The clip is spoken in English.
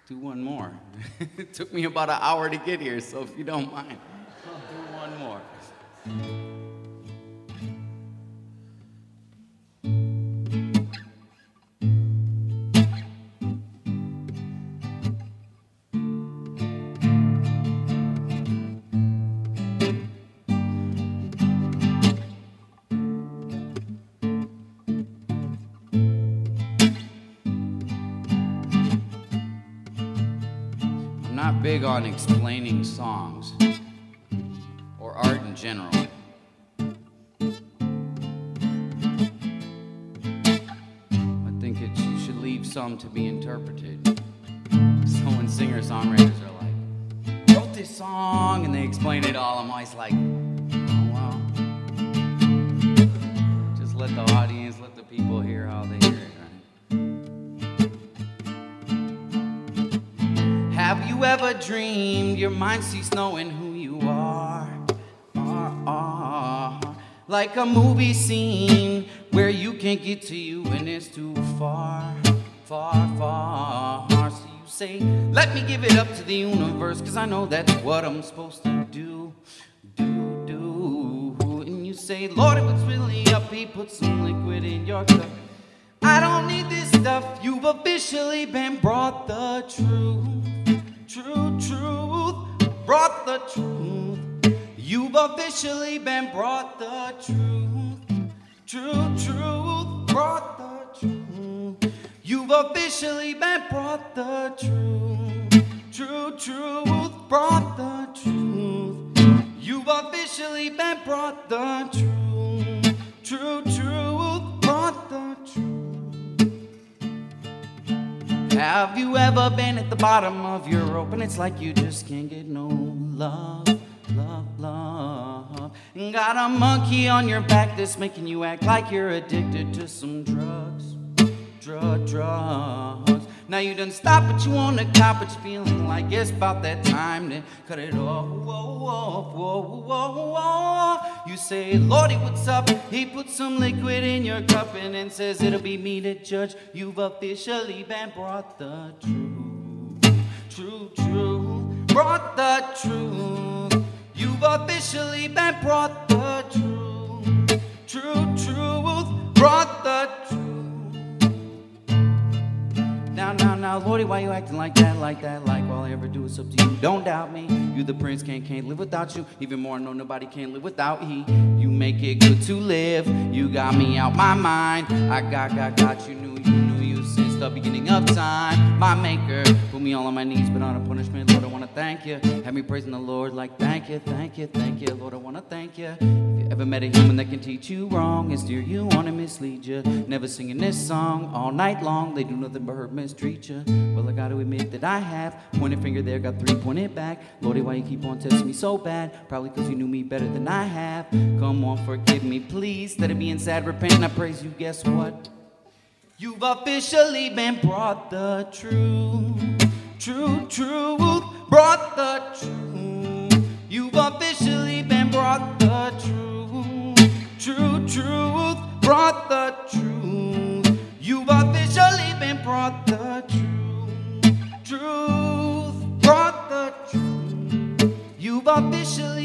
do one more. It took me about an hour to get here, so if you don't mind, I'll do one more. I'm not big on explaining songs or art in general. I think you should leave some to be interpreted. So when singer-songwriters are like, wrote this song, and they explain it all, I'm always like, oh well. Just let the audience, let the people hear how they hear it, right? Have you ever dreamed your mind ceased knowing who you are? Like a movie scene where you can't get to you and it's too far. So you say, let me give it up to the universe, 'cause I know that's what I'm supposed to do. And you say, Lord, if it's really up, He put some liquid in your cup. I don't need this stuff, you've officially been brought the truth. Brought the truth. You've officially been brought the truth. Brought the truth. You've officially been brought the truth. Brought the truth. You've officially been brought the truth. Brought the truth. Have you ever been at the bottom of your rope and it's like you just can't get no love? And got a monkey on your back that's making you act like you're addicted to some drugs. Now you done stop, but you wanna cop, but you're feeling like it's about that time to cut it off. You say, Lordy, what's up? He put some liquid in your cup and then says it'll be me to judge. You've officially been brought the truth. Brought the truth. You've officially been brought the truth. Brought the truth. Now, Lordy, why you acting like that? Like all I ever do is up to you. Don't doubt me. You the prince, can't live without you. Even more, I know nobody can live without he. You make it good to live. You got me out my mind. I got you knew you since the beginning of time. My maker put me all on my knees, but on a punishment. Lord, I wanna thank you. Have me praising the Lord like thank you. Lord, I wanna thank you. If you ever met a human that can teach you wrong and steer you on and mislead you, never singing this song all night long. They do nothing but hurt, mistreat you. Well, I gotta admit that I have. Pointed finger there, got three pointed back. Lordy, why you keep on testing me so bad? Probably 'cause you knew me better than I have. Come on, forgive me, please. Instead of being sad, repent, and I praise you. Guess what? You've officially been brought the truth. Brought the truth. You've officially been brought the truth. Brought the truth. You've officially been brought the truth. Brought the truth. You've officially